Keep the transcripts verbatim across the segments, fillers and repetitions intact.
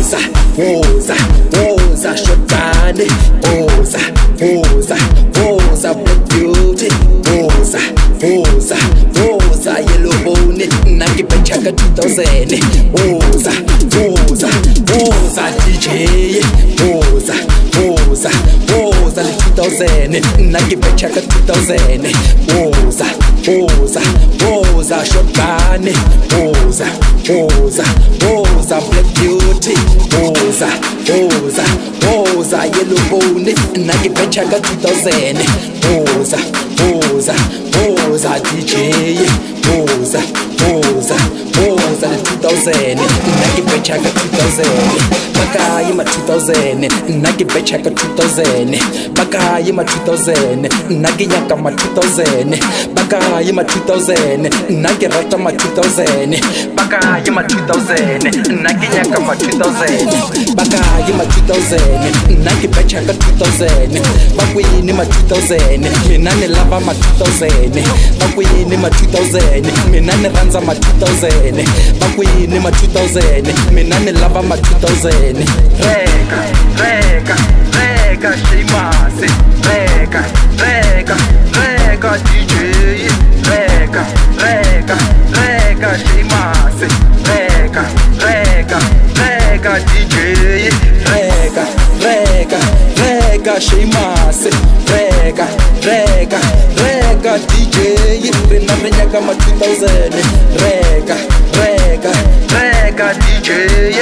woza, woza, woza, shotane, woza, woza, woza, black beauty, woza, woza, woza, yellow bone, naki pechaka two thousand, woza, woza, woza, D J, woza, woza, woza, two thousand, naki pechaka two thousand, woza, woza, woza, shotane, woza, woza, woza, black beauty, woza, woza, woza, yellow bone, naki pechaka two thousand, woza, woza, woza, D J, woza, woza, woza, two thousand, naki pechaka two thousand, baka yima two thousand, naki pechaka two thousand, baka yima two thousand, naki yaka ma two thousand, baka yima two thousand, naki rata ma two thousand, baka yima two thousand, naki yaka ma two thousand, baka yima two thousand, naki pechaka two thousand, bakwini ma two thousand, minane lava ma two thousand, bakwini ma two thousand, minane ranza ma two thousand, bakwini ma two thousand, minane lava ma two thousand. Rega, rega, rega, Sheimase, rega, rega, rega, D J, rega, rega, rega, Sheimase, rega, rega, rega, D J, rega, rega, rega, Sheimase, rega, rega, rega, D J, rena renyaka ma two thousand, rega, rega, rega, D J.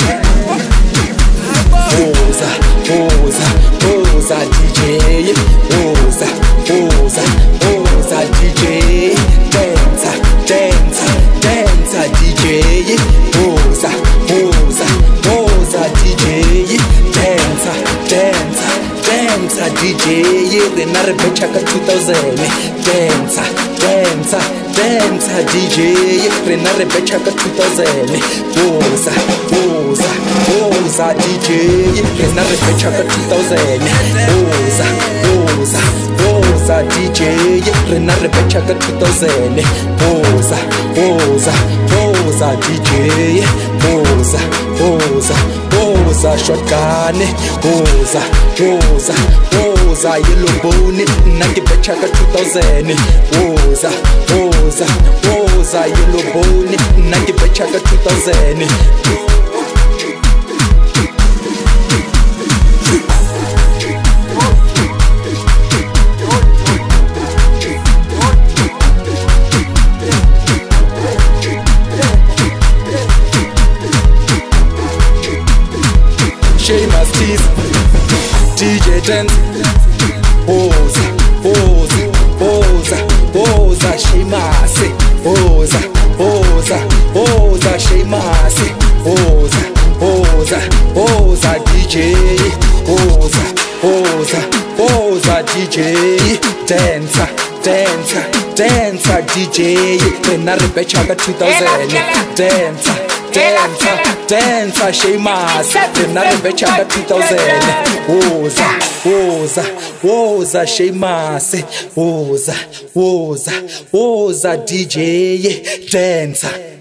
Woza, woza, woza, D J, woza, woza, woza, D J, dancer, dancer, dancer, D J, woza, woza, woza, D J, dancer, dancer, dancer, D J, rena re pechaka two thousand, dancer, dancer, dancer, D J, rena re pechaka two thousand, woza, woza, woza, D J, rena re pechaka two thousand, woza, woza, woza, D J, rena re pechaka two thousand, woza, woza, woza, D J, woza, woza, woza, shotgun, woza, woza, woza, yellow bone, naki pechaka two thousand, woza, woza, woza, yellow bone, naki pechaka two thousand. Sheimase tease, D J dance, woza, woza, woza, woza, Sheimase, woza, woza, woza, Sheimase, woza, woza, woza, D J, woza, woza, woza, D J, dancer, dancer, dancer, D J, rena re pechaka two thousand, dancer, dancer, dancer, Sheimase, rena re pechaka two thousand, woza, woza, woza, Sheimase, woza, woza, woza, D J, dancer.